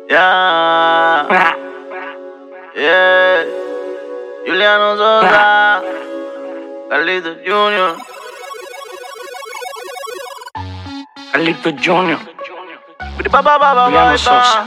Yeah. Yeah. Juliano Sosa. Carlitos Jr. Carlitos Jr. Juliano Sosa.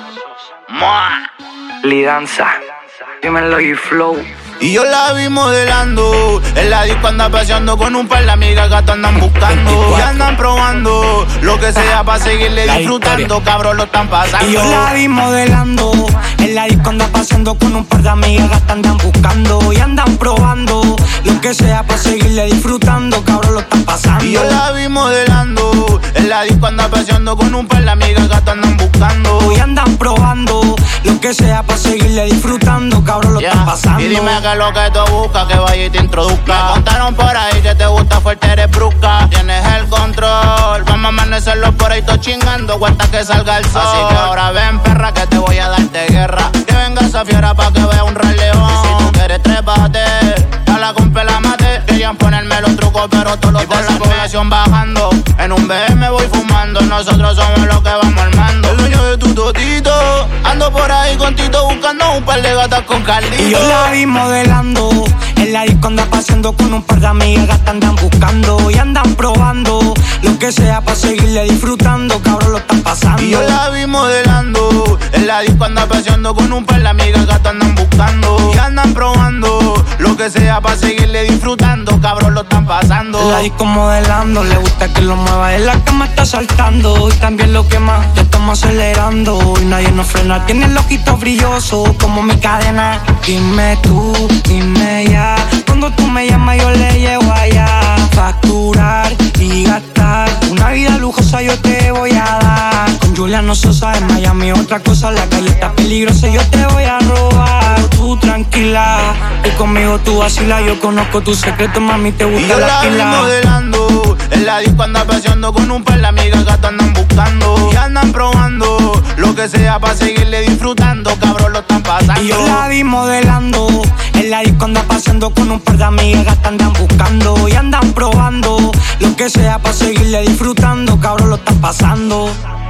Lidanza. Dímelo y flow. Y yo la vi modelando. En la disco anda paseando con un par de amigas que andan buscando 24. Y andan probando lo que sea para seguirle disfrutando. Cabrón, lo están pasando. Y yo la vi modelando. En la disco anda paseando con un par de amigas que andan buscando. Y andan probando lo que sea para seguirle disfrutando. Cabrón, lo están pasando. Y yo la vi modelando. En la disco anda paseando con un par de amigas que andan buscando. Y andan probando lo que sea para seguirle disfrutando. Cabrón, lo están pasando. Y dime que lo que tú buscas, que vaya y te introduzca. Me contaron por ahí que te gusta fuerte, eres brusca. Tienes el control, vamos a amanecerlo por ahí todo chingando hasta que salga el sol. Así que ahora ven, perra, que te voy a darte guerra. Que venga esa fiera pa' que vea un rey león. Y si tú quieres trépate, a la cumple la mate. Querían ponerme los trucos, pero todos los de la población bajando. En un BM voy fumando, nosotros somos los que vamos armando. El dueño de tu totito, ando por ahí con Tito buscando un par de gatas con Carlito. Y yo la vi modelando. En la disco anda paseando con un par de amigas que andan buscando. Y andan probando lo que sea para seguirle disfrutando. Cabrón, lo están pasando. Y yo la vi modelando. En la disco anda paseando con un par de amigas que andan buscando. Y andan probando lo que sea para seguirle disfrutando. Cabrón, lo están pasando. En la disco modelando. Le gusta que lo mueva. En la cama está saltando. Y también lo que más, ya estamos acelerando. Y nadie nos frena. Tiene el ojito brilloso como mi cadena. Dime tú, dime ya. Cuando tú me llamas yo le llego allá. Facturar y gastar. Una vida lujosa yo te voy a dar. Con Juliano Sosa en Miami otra cosa. La calle está peligrosa y yo te voy a robar. Tú tranquila, y conmigo tú vacilas. Yo conozco tus secretos, mami, te gusta y yo la pila. Vi modelando. En la disco anda paseando con un par de amigas que andan buscando. Y andan probando lo que sea para seguirle disfrutando. Cabrón, lo están pasando. Y yo la vi modelando. En la disco anda paseando con un par de amigas que andan buscando. Y andan probando lo que sea para seguirle disfrutando. Cabrón, lo están pasando.